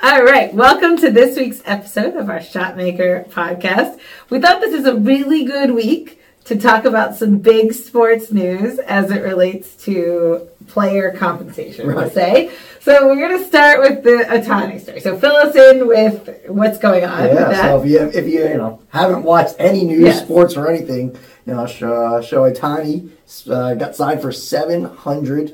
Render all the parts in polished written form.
All right, welcome to this week's episode of our Shotmaker podcast. We thought this is a really good week to talk about some big sports news as it relates to player compensation, we'll say. So we're going to start with the Ohtani story. So fill us in with what's going on. Yeah, so if you haven't watched any news, sports or anything, show Ohtani got signed for $700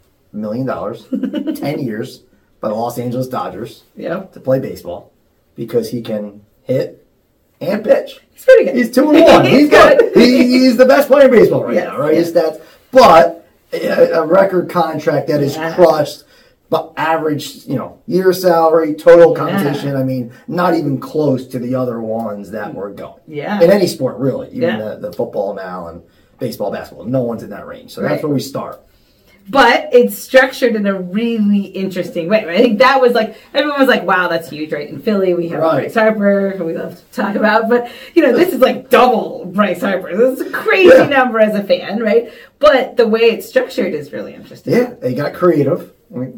million, 10 years by the Los Angeles Dodgers to play baseball because he can hit and pitch. He's pretty good. He's 2-1. He's good. He's the best player in baseball right now, right? His stats. But a record contract that is crushed, but average, year salary, total compensation. I mean, not even close to the other ones that were going. Yeah. In any sport, really. Even the football now and baseball, basketball. No one's in that range. So that's where we start. But it's structured in a really interesting way. Right? I think that was everyone was like, wow, that's huge, right? In Philly, we have Bryce Harper, who we love to talk about. But, this is like double Bryce Harper. This is a crazy number as a fan, right? But the way it's structured is really interesting. Yeah, they got creative.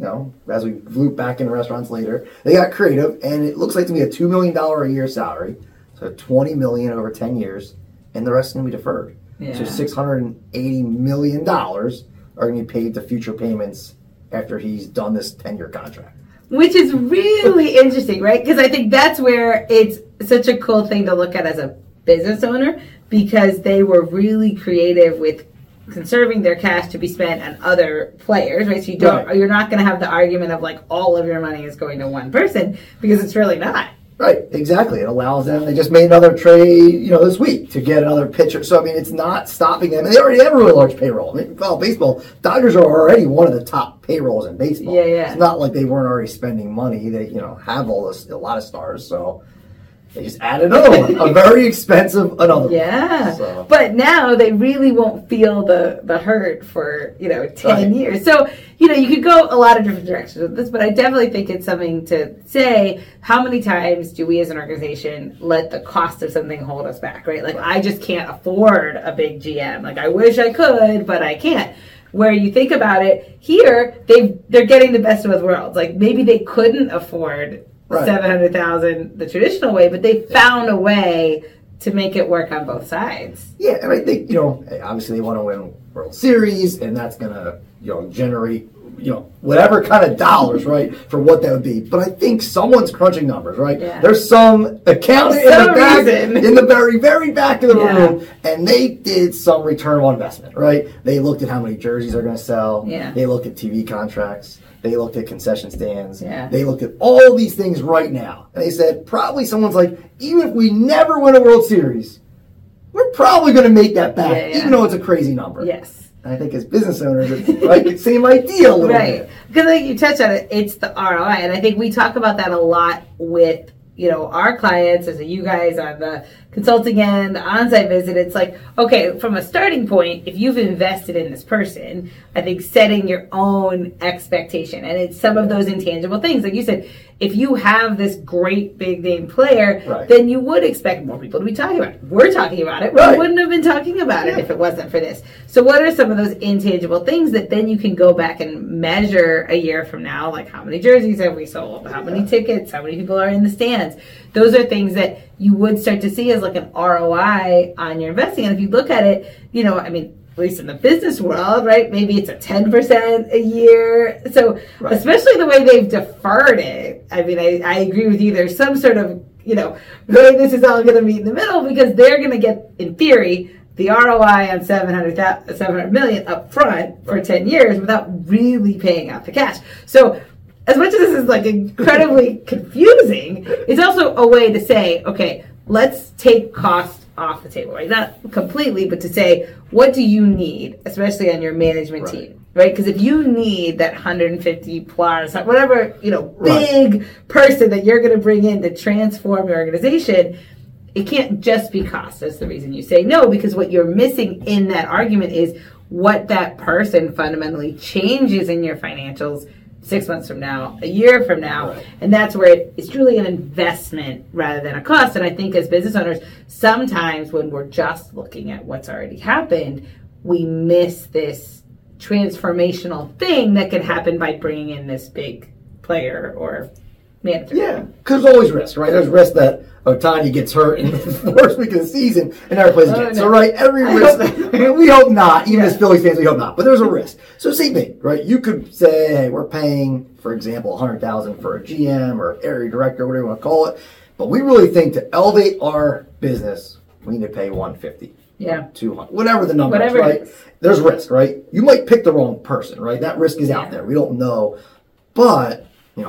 As we loop back into restaurants later, they got creative, and it looks like to me a $2 million a year salary, so $20 million over 10 years, and the rest is going to be deferred. Yeah. So $680 million are going to be paid to future payments after he's done this 10-year contract. Which is really interesting, right? Because I think that's where it's such a cool thing to look at as a business owner, because they were really creative with conserving their cash to be spent on other players, right? So you're not going to have the argument of all of your money is going to one person, because it's really not. Right, exactly. It allows them. They just made another trade, this week to get another pitcher. So, it's not stopping them. And they already have a really large payroll. Baseball, Dodgers are already one of the top payrolls in baseball. Yeah, yeah. It's not like they weren't already spending money. They, have a lot of stars. So they just added another one. A very expensive another one. Yeah. So. But now they really won't feel the hurt for, 10 years. So, you could go a lot of different directions with this, but I definitely think it's something to say, how many times do we as an organization let the cost of something hold us back, right? I just can't afford a big GM. I wish I could, but I can't. Where you think about it, here, they're getting the best of both worlds. Maybe they couldn't afford $700,000 the traditional way, but they found a way to make it work on both sides. Yeah, and I think, obviously they want to win World Series, and that's going to, generate, whatever kind of dollars, right, for what that would be. But I think someone's crunching numbers, right? Yeah. There's some accountant in the very, very back of the room, and they did some return on investment, right? They looked at how many jerseys are going to sell. Yeah. They looked at TV contracts. They looked at concession stands. Yeah. They looked at all these things right now. And they said, probably someone's like, even if we never win a World Series, we're probably going to make that back, even though it's a crazy number. Yes. And I think as business owners, it's the same idea a little bit. Because you touch on it, it's the ROI. And I think we talk about that a lot with our clients, as you guys on the consulting end, the on-site visit. It's okay, from a starting point, if you've invested in this person, I think setting your own expectation. And it's some of those intangible things. Like you said, if you have this great big name player, then you would expect more people to be talking about it. We're talking about it. We wouldn't have been talking about it if it wasn't for this. So what are some of those intangible things that then you can go back and measure a year from now? How many jerseys have we sold? How many tickets? How many people are in the stands? Those are things that you would start to see as an ROI on your investing. And if you look at it, at least in the business world, right? Maybe it's a 10% a year. So especially the way they've deferred it. I agree with you. There's some sort of, really this is all going to meet in the middle, because they're going to get, in theory, the ROI on $700 million up front for 10 years without really paying out the cash. So as much as this is incredibly confusing, it's also a way to say, okay, let's take cost off the table, right? Not completely, but to say, what do you need, especially on your management team, right? Because if you need that 150 plus, whatever, big person that you're going to bring in to transform your organization, it can't just be cost. That's the reason you say no, because what you're missing in that argument is what that person fundamentally changes in your financials 6 months from now, a year from now. Right. And that's where it's truly an investment rather than a cost. And I think as business owners, sometimes when we're just looking at what's already happened, we miss this transformational thing that could happen by bringing in this big player or manager. Yeah, because there's always risk, right? There's risk that Ohtani gets hurt in the first week of the season and never plays again. No. So, right, every risk, we hope not. Even as Phillies fans, we hope not. But there's a risk. So, same thing, right? You could say, hey, we're paying, for example, $100,000 for a GM or area director, whatever you want to call it. But we really think to elevate our business, we need to pay $150. Yeah. $200, whatever the number is, right? There's risk, right? You might pick the wrong person, right? That risk is out there. We don't know. But,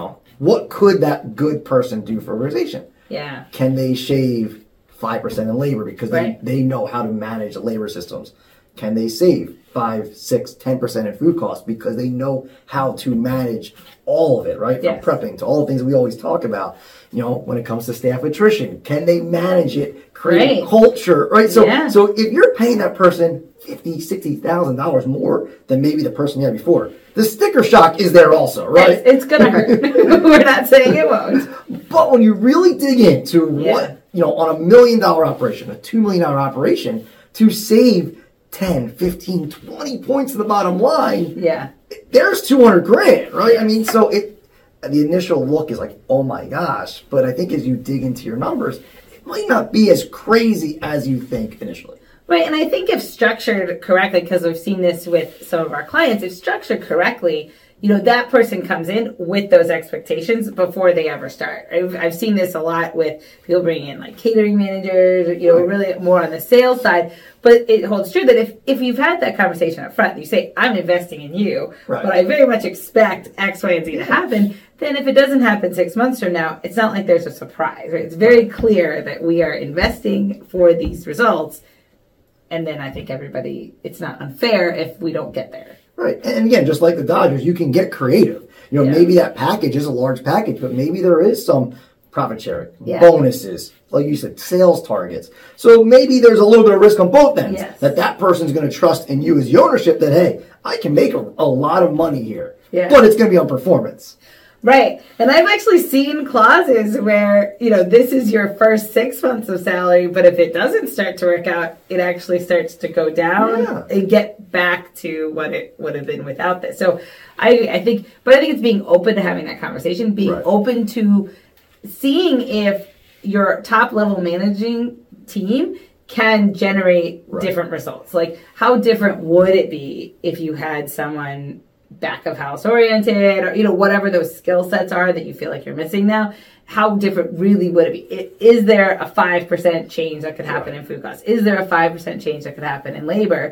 what could that good person do for organization? Yeah. Can they shave 5% in labor because they know how to manage the labor systems? Can they save 5, 6, 10% in food costs because they know how to manage all of it, right? From prepping to all the things that we always talk about. When it comes to staff attrition, can they manage it, create culture, right? So if you're paying that person $50,000, $60,000 more than maybe the person you had before, the sticker shock is there also, right? It's going to hurt. We're not saying it won't. But when you really dig into what, on $1 million operation, a $2 million operation, to save 10, 15, 20 points to the bottom line, there's $200,000, right? I mean, so the initial look is like, oh my gosh, but I think as you dig into your numbers, it might not be as crazy as you think initially. Right, and I think if structured correctly, because we've seen this with some of our clients, if structured correctly, that person comes in with those expectations before they ever start. I've seen this a lot with people bringing in like catering managers, really more on the sales side. But it holds true that if you've had that conversation up front, you say, I'm investing in you, but I very much expect X, Y, and Z to happen, then if it doesn't happen 6 months from now, it's not like there's a surprise. Right? It's very clear that we are investing for these results. And then I think it's not unfair if we don't get there. Right. And again, just like the Dodgers, you can get creative. Maybe that package is a large package, but maybe there is some profit sharing, bonuses, like you said, sales targets. So maybe there's a little bit of risk on both ends that person's going to trust in you as the ownership that, hey, I can make a lot of money here, but it's going to be on performance. Right. And I've actually seen clauses where, this is your first 6 months of salary, but if it doesn't start to work out, it actually starts to go down and get back to what it would have been without this. So I think it's being open to having that conversation, being open to seeing if your top level managing team can generate different results. Like, how different would it be if you had someone back of house oriented, or whatever those skill sets are that you feel like you're missing now? How different really would it be? Is there a 5% change that could happen in food costs? Is there a 5% change that could happen in labor?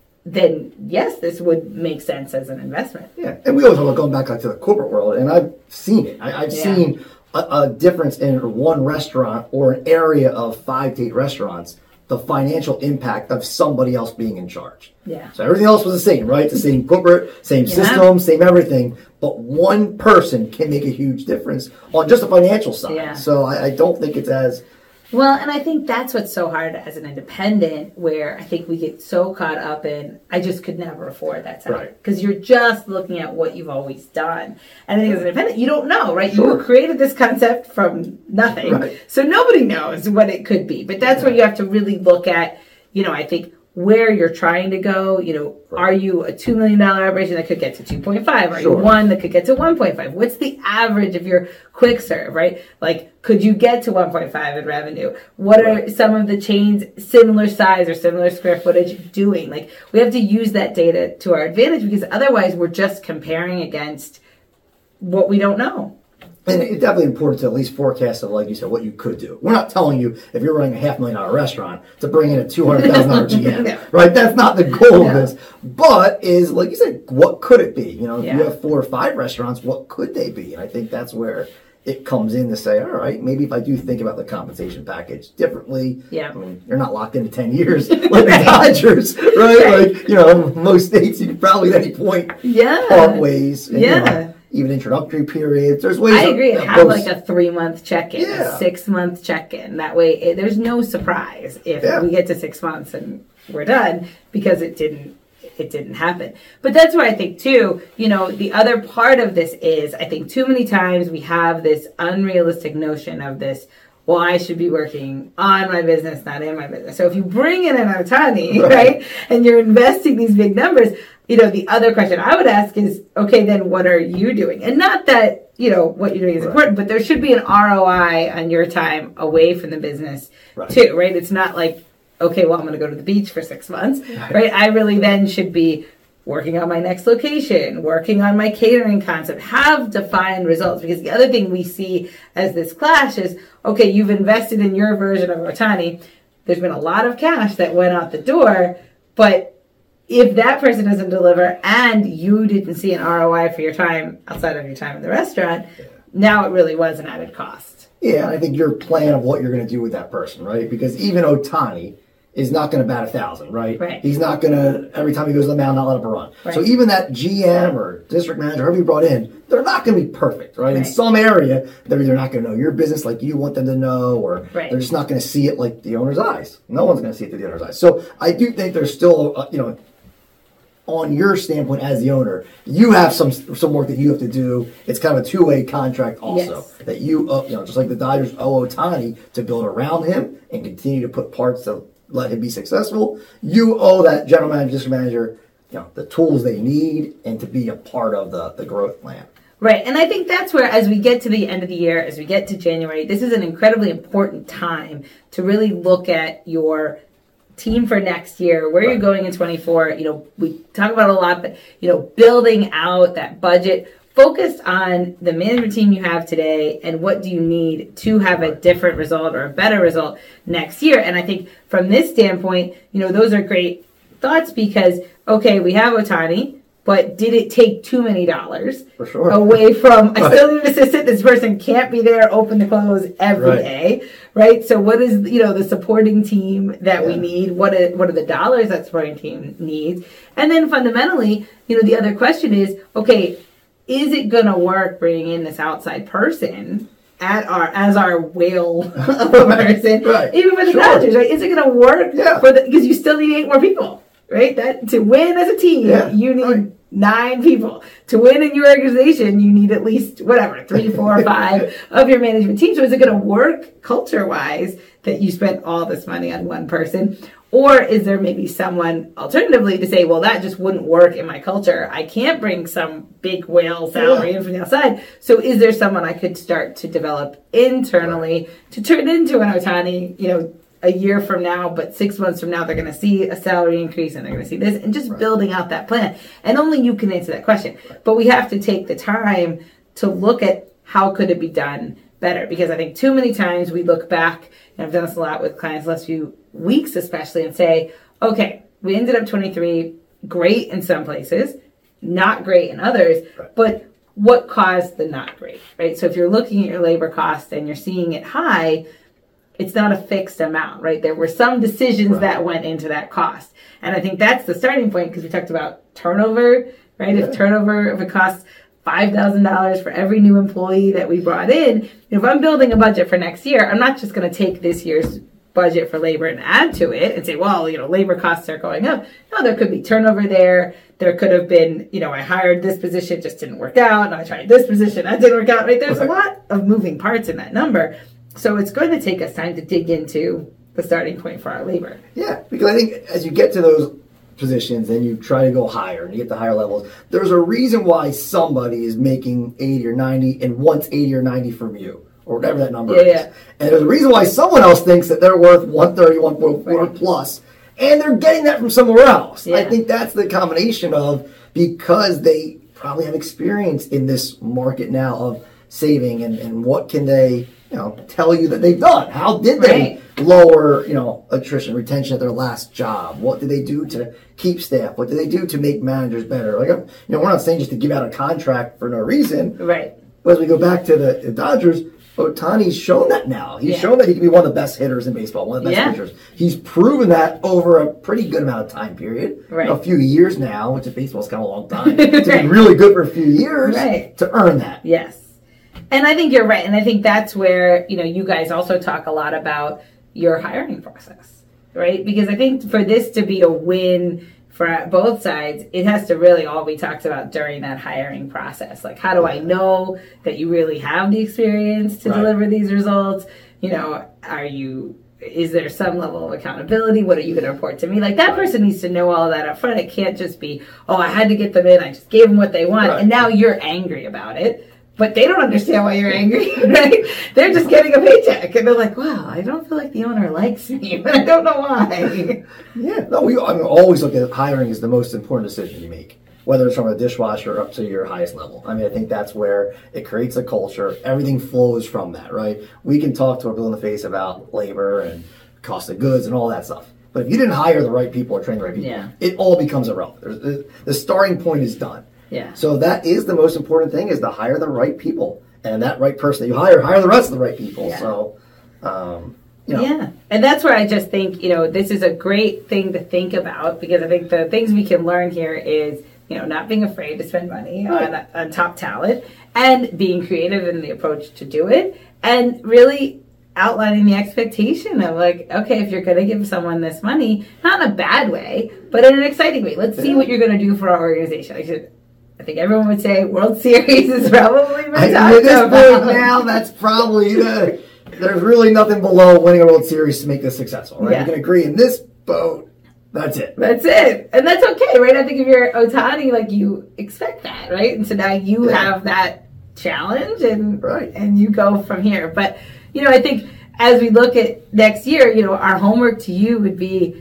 Then yes, this would make sense as an investment. Yeah, and we always talk going back to the corporate world, and I've seen it. I've seen a difference in one restaurant or an area of 5 to 8 restaurants, the financial impact of somebody else being in charge. Yeah. So everything else was the same, right? The same corporate, same system, same everything. But one person can make a huge difference on just the financial side. Yeah. So I don't think it's as... Well, and I think that's what's so hard as an independent, where I think we get so caught up in, I just could never afford that salary. Because you're just looking at what you've always done. And I think as an independent, you don't know, right? Sure. You created this concept from nothing. Right. So nobody knows what it could be. But that's where you have to really look at, I think, where you're trying to go. Are you a $2 million operation that could get to 2.5? Are you one that could get to 1.5? What's the average of your quick serve, right? Like, could you get to 1.5 in revenue? What are some of the chains similar size or similar square footage doing? Like, we have to use that data to our advantage, because otherwise we're just comparing against what we don't know. And it's definitely important to at least forecast, like you said, what you could do. We're not telling you, if you're running a $500,000 restaurant, to bring in a $200,000 GM, right? That's not the goal of this. But is, like you said, what could it be? If you have 4 or 5 restaurants, what could they be? And I think that's where it comes in to say, all right, maybe if I do think about the compensation package differently, I mean, you're not locked into 10 years like the Dodgers, right? Like, most states, you can probably at any point part ways. And, even introductory periods. There's ways. I agree. Have like a 3-month check-in, a 6-month check-in. That way, there's no surprise if we get to 6 months and we're done, because it didn't happen. But that's where I think too, the other part of this is, I think too many times we have this unrealistic notion of this, well, I should be working on my business, not in my business. So if you bring in an Ohtani, right, and you're investing these big numbers, the other question I would ask is, okay, then what are you doing? And not that, what you're doing is important, but there should be an ROI on your time away from the business too, right? It's not like, okay, well, I'm going to go to the beach for 6 months, right? I really then should be working on my next location, working on my catering concept, have defined results. Because the other thing we see as this clash is, okay, you've invested in your version of Ohtani. There's been a lot of cash that went out the door, but if that person doesn't deliver and you didn't see an ROI for your time outside of your time in the restaurant, now it really was an added cost. Yeah, I think your plan of what you're going to do with that person, right? Because even Ohtani is not going to bat 1,000, right? He's not going to, every time he goes to the mound, not let up a run. So even that GM or district manager, whoever you brought in, they're not going to be perfect, right? In some area, they're either not going to know your business like you want them to know, or they're just not going to see it like the owner's eyes. No one's going to see it through the owner's eyes. So I do think there's still, on your standpoint as the owner, you have some work that you have to do. It's kind of a two-way contract also. That you, just like the Dodgers owe Ohtani to build around him and continue to put parts to let him be successful. You owe that general manager, district manager, the tools they need and to be a part of the growth plan. Right. And I think that's where, as we get to the end of the year, as we get to January, this is an incredibly important time to really look at your team for next year, where you're going in 24. We talk about it a lot, but, building out that budget, focused on the management team you have today and what do you need to have a different result or a better result next year. And I think from this standpoint, those are great thoughts because, okay, we have Ohtani, but did it take too many dollars away from, I still need an assistant, this person can't be there, open to close every day, right? So what is, the supporting team that we need? What are the dollars that supporting team needs? And then fundamentally, the other question is, okay, is it going to work bringing in this outside person as our whale of a person, even for the Dodgers, right? Is it going to work because you still need 8 more people, right? That to win as a team, you need 9 people. To win in your organization, you need at least 3, 4, 5 of your management team. So is it going to work culture-wise that you spent all this money on one person? Or is there maybe someone alternatively to say, well, that just wouldn't work in my culture. I can't bring some big whale salary in from the outside. So is there someone I could start to develop internally to turn into an Ohtani, a year from now, but 6 months from now, they're going to see a salary increase and they're going to see this, and just building out that plan. And only you can answer that question. But we have to take the time to look at how could it be done better. Because I think too many times we look back, and I've done this a lot with clients the last few weeks especially, and say, okay, we ended up 23, great in some places, not great in others, but what caused the not great, right? So if you're looking at your labor cost and you're seeing it high, it's not a fixed amount, right? There were some decisions that went into that cost. And I think that's the starting point because we talked about turnover, right? If it costs $5,000 for every new employee that we brought in, if I'm building a budget for next year, I'm not just going to take this year's budget for labor and add to it and say, well, labor costs are going up. No, there could be turnover there. There could have been, I hired this position, just didn't work out. And I tried this position, that didn't work out, right? There's a lot of moving parts in that number. So it's going to take us time to dig into the starting point for our labor. Yeah, because I think as you get to those positions and you try to go higher and you get to higher levels, there's a reason why somebody is making 80 or 90 and wants 80 or 90 from you, or whatever that number is. And there's a reason why someone else thinks that they're worth 130, 140 plus, and they're getting that from somewhere else. I think that's the combination of, because they probably have experience in this market now of saving and what can they tell you that they've done. How did they lower, attrition, retention at their last job? What did they do to keep staff? What did they do to make managers better? Like, we're not saying just to give out a contract for no reason. Right. But as we go back to the Dodgers, Ohtani's shown that now. He's shown that he can be one of the best hitters in baseball, one of the best pitchers. He's proven that over a pretty good amount of time period. A few years now, which in baseball is kind of a long time. To be really good for a few years to earn that. Yes. And I think you're right. And I think that's where, you guys also talk a lot about your hiring process, right? Because I think for this to be a win for both sides, it has to really all be talked about during that hiring process. Like, how do I know that you really have the experience to deliver these results? Are you is there some level of accountability? What are you going to report to me? Like, that person needs to know all of that up front. It can't just be, oh, I had to get them in. I just gave them what they want. And now you're angry about it. But they don't understand why you're angry, right? They're just getting a paycheck. And they're like, wow, I don't feel like the owner likes me, but I don't know why. Yeah. No, I always look at hiring as the most important decision you make, whether it's from a dishwasher up to your highest level. I mean, I think that's where it creates a culture. Everything flows from that, right? We can talk to a bill in the face about labor and cost of goods and all that stuff. But if you didn't hire the right people or train the right people, it all becomes irrelevant. The starting point is done. Yeah. So that is the most important thing, is to hire the right people. And that right person that you hire the rest of the right people. Yeah. So, Yeah. And that's where I just think, this is a great thing to think about, because I think the things we can learn here is, not being afraid to spend money on top talent, and being creative in the approach to do it, and really outlining the expectation of, like, okay, if you're going to give someone this money, not in a bad way, but in an exciting way, let's see what you're going to do for our organization. I think everyone would say World Series is probably at this point now, that's probably there's really nothing below winning a World Series to make this successful, right? Yeah. You can agree in this boat. That's it. That's it. And that's okay, right? I think if you're Ohtani, like, you expect that, right? And so now you have that challenge, and you go from here. But, I think as we look at next year, our homework to you would be,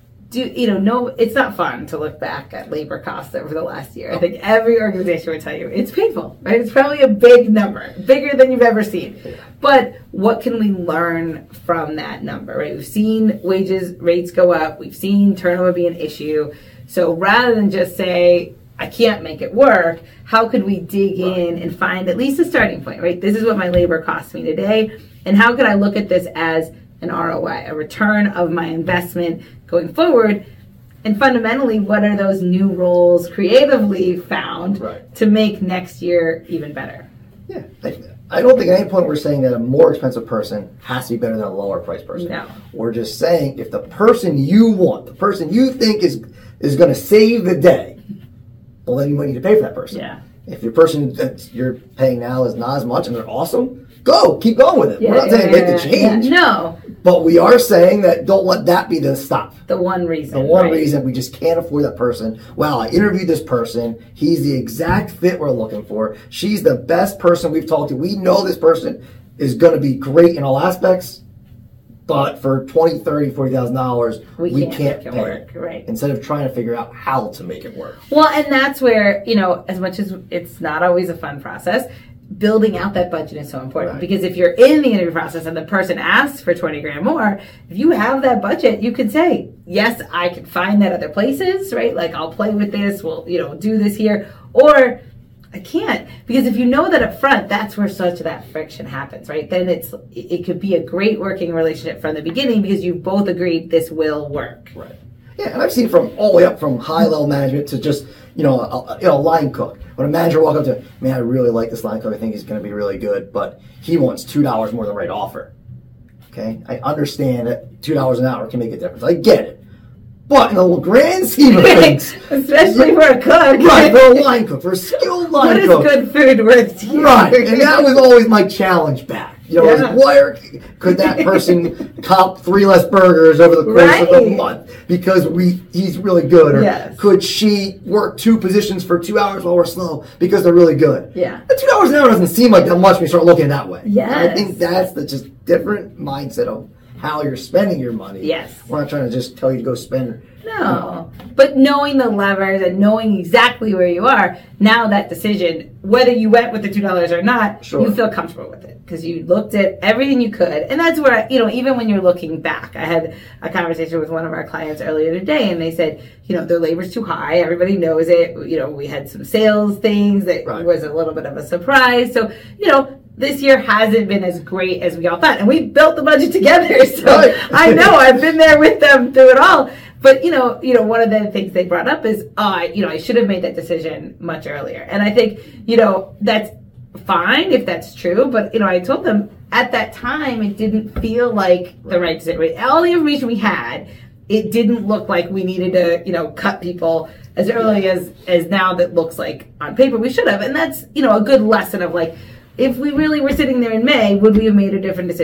it's not fun to look back at labor costs over the last year. I think every organization would tell you it's painful, right? It's probably a big number, bigger than you've ever seen. But what can we learn from that number, right? We've seen wages rates go up. We've seen turnover be an issue. So rather than just say, I can't make it work, how could we dig in and find at least a starting point, right? This is what my labor costs me today. And how can I look at this as an ROI, a return of my investment going forward? And fundamentally, what are those new roles creatively found to make next year even better? Yeah. I don't think at any point we're saying that a more expensive person has to be better than a lower priced person. No. We're just saying, if the person you want, the person you think is going to save the day, well, then you might need to pay for that person. Yeah. If your person that you're paying now is not as much and they're awesome, keep going with it. We're not saying make the change. No. But we are saying that don't let that be the stop. The one reason. The one reason we just can't afford that person. Wow, I interviewed this person. He's the exact fit we're looking for. She's the best person we've talked to. We know this person is going to be great in all aspects. But for $20,000, $30,000, $40,000, we can't pay work, right? Instead of trying to figure out how to make it work. Well, and that's where, as much as it's not always a fun process, building out that budget is so important. Because if you're in the interview process and the person asks for $20,000 more, if you have that budget, you can say, yes, I can find that other places, right? Like, I'll play with this, we'll, do this here, or I can't. Because if you know that up front, that's where such that friction happens, right? Then it could be a great working relationship from the beginning, because you both agreed this will work. Right. Yeah, and I've seen from all the way up from high level management to just, a line cook. When a manager walks up to, man, I really like this line cook, I think he's going to be really good, but he wants $2 more than the right offer. Okay? I understand that $2 an hour can make a difference. I get it. But in the grand scheme of things, especially for a cook, right? For a line cook, for a skilled line cook, what is good food worth to you? Right, and that was always my challenge back. Where could that person comp 3 less burgers over the course of the month because he's really good? Or could she work 2 positions for 2 hours while we're slow because they're really good? Yeah, $2 an hour doesn't seem like that much when you start looking that way. Yes. I think that's the just different mindset of how you're spending your money. Yes. We're not trying to just tell you to go spend. No. But knowing the levers and knowing exactly where you are, now that decision, whether you went with the $2 or not, you feel comfortable with it because you looked at everything you could. And that's where, even when you're looking back, I had a conversation with one of our clients earlier today, and they said, their labor's too high. Everybody knows it. We had some sales things that was a little bit of a surprise. So, this year hasn't been as great as we all thought. And we built the budget together. So I know I've been there with them through it all. But, one of the things they brought up is, I should have made that decision much earlier. And I think, that's fine if that's true. But, I told them at that time, it didn't feel like the right decision. All the information we had, it didn't look like we needed to, cut people as early as now that looks like on paper we should have. And that's, a good lesson of like, if we really were sitting there in May, would we have made a different decision?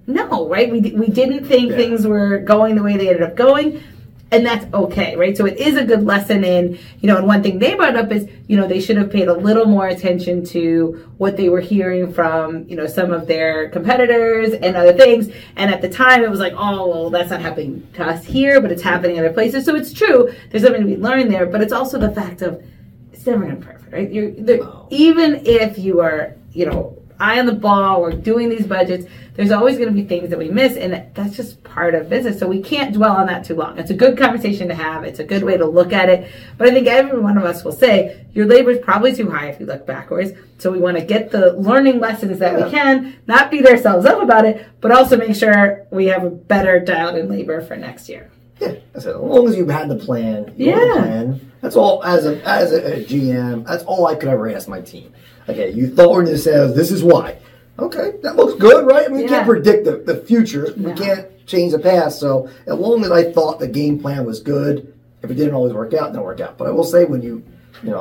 no, right? We didn't think things were going the way they ended up going. And that's okay, right? So it is a good lesson in, and one thing they brought up is, they should have paid a little more attention to what they were hearing from, some of their competitors and other things. And at the time it was like, oh, well, that's not happening to us here, but it's happening in other places. So it's true. There's something to be learned there, but it's also the fact of it's never going to be perfect, right? Even if you are, eye on the ball, we're doing these budgets, there's always going to be things that we miss, and that's just part of business. So we can't dwell on that too long. It's a good conversation to have. It's a good way to look at it. But I think every one of us will say, your labor is probably too high if you look backwards. So we want to get the learning lessons that we can, not beat ourselves up about it, but also make sure we have a better dialed in labor for next year. Yeah, I said, as long as you've had the plan, that's all. As a GM, that's all I could ever ask my team. Okay, you thought we're going to say, this is why. Okay, that looks good, right? I mean, we can't predict the future. No. We can't change the past. So as long as I thought the game plan was good, if it didn't always work out, it didn't work out. But I will say when you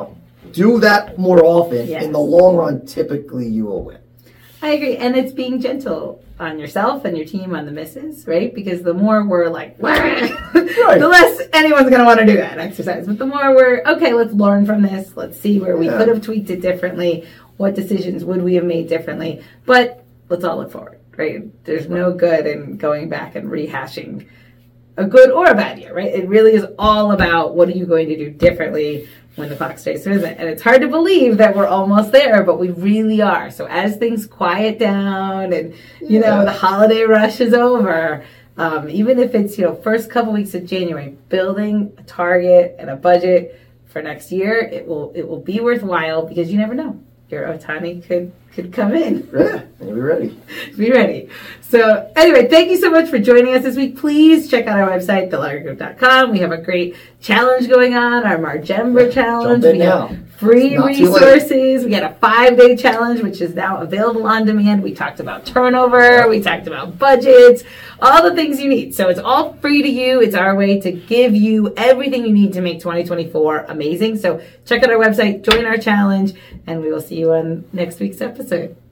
do that more often, in the long run, typically you will win. I agree. And it's being gentle on yourself and your team on the misses, right? Because the more we're like, the less anyone's going to want to do that exercise. But the more we're, okay, let's learn from this. Let's see where we could have tweaked it differently. What decisions would we have made differently? But let's all look forward, right? There's no good in going back and rehashing a good or a bad year, right? It really is all about what are you going to do differently when the clock stays present. And it's hard to believe that we're almost there, but we really are. So as things quiet down and, the holiday rush is over, even if it's, first couple weeks of January, building a target and a budget for next year, it will be worthwhile because you never know. Your Ohtani could come in. Yeah, and you'll be ready. Be ready. So anyway, thank you so much for joining us this week. Please check out our website, thelarrygroup.com. We have a great challenge going on, our Margember challenge. We have free resources. We had a 5-day challenge, which is now available on demand. We talked about turnover. We talked about budgets, all the things you need. So it's all free to you. It's our way to give you everything you need to make 2024 amazing. So check out our website, join our challenge, and we will see you on next week's episode.